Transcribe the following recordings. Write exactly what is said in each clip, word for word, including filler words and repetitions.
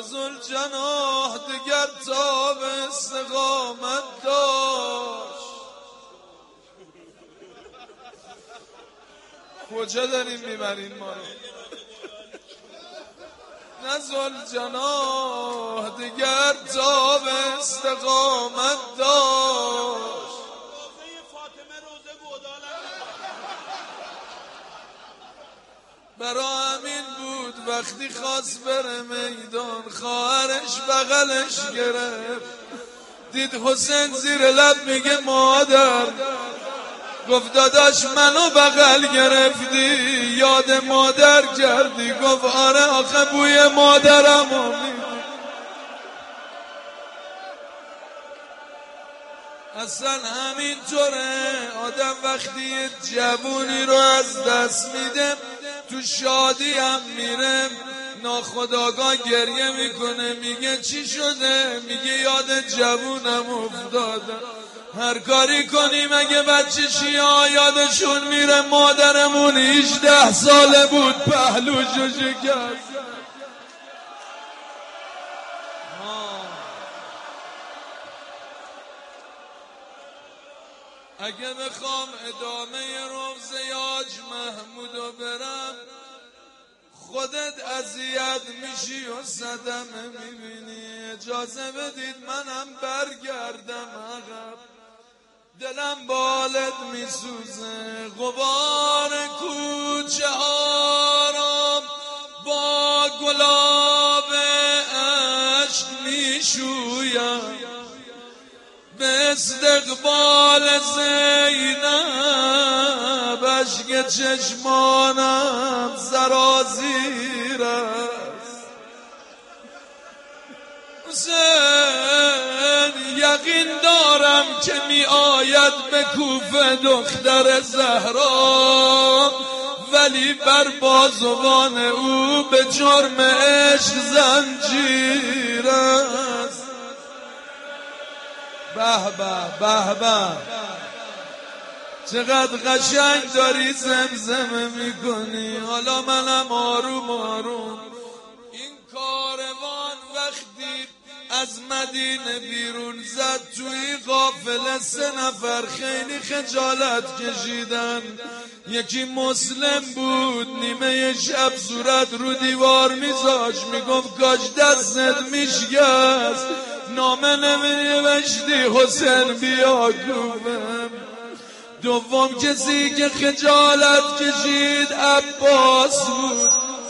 نزل جناح دگر تا به استقامت داشت. کجا داریم میبرین ما رو؟ نزل جناح دگر تا به استقامت داشت. برا همین بود وقتی خواست بره میدان خواهرش بغلش گرفت، دید حسین زیر لب میگه مادر، گفت داداش منو بغل گرفتی یاد مادر کردی؟ گفت آره آخه بوی مادرمو میدی. اصلا همینطوره آدم وقتی جوونی رو از دست میده تو شادی هم میره ناخودآگاه گریه میکنه، میگه چی شده؟ میگه یاد جوونم افتادم. هر کاری کنیم اگه بچه شیعه یادشون میره مادرمون هجده ساله بود پهلوشو شکست. اگه بخوام ادامه روزه یاج محمودو برم خودت اذیت میشی و صدمه میبینی. اجازه بدید منم برگردم عقب، دلم بالت میسوزه. غبار کوچه ها با گلاب عشق میشویم، به استقبال زینب اشک چشمانم سرازیر است. حسین یقین دارم که می آید به کوفه دختر زهرا، ولی بر بازوان او به جرم عشق زنجیر است. به به به به چقدر قشنگ داری زمزمه میکنی. حالا منم آروم آروم. این کاروان وقتی از مدینه بیرون زد توی قافله سه نفر خیلی خجالت کشیدن. یکی مسلم بود نیمه شب صورت رو دیوار میذاش میگفت کاش دستت میشکست، نامه نمی‌نوشتی حسین بیا کوفه. دوم کسی که خجالت کشید عباس بود.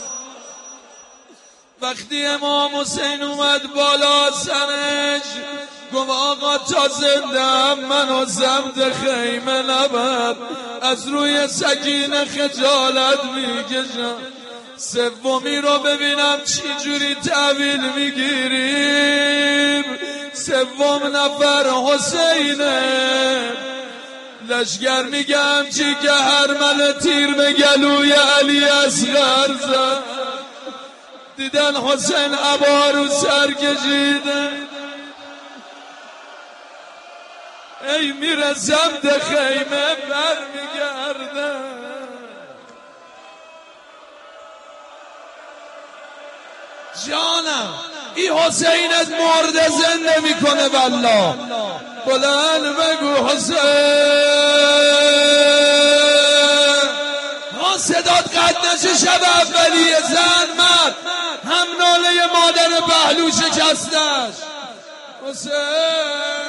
وقتی امام حسین اومد بالا سرش گفت آقا تا زندم منو سمت خیمه نبر، از روی سکینه خجالت میکشم. سومی رو ببینم چی جوری تحویل میگیریم. سوم نفر حسینه. لشگر میگم چی که هرمل تیر به گلوی علی اصغر زد. دیدن حسین عبا رو سر کشیده، ای میره سمت خیمه بر میگرده. جانم این حسینت مرده زنده میکنه والله. بلند بگو حسین. ها صدات قد نشه شب اولیه زن مرد هم ناله مادر پهلو شکستش. حسین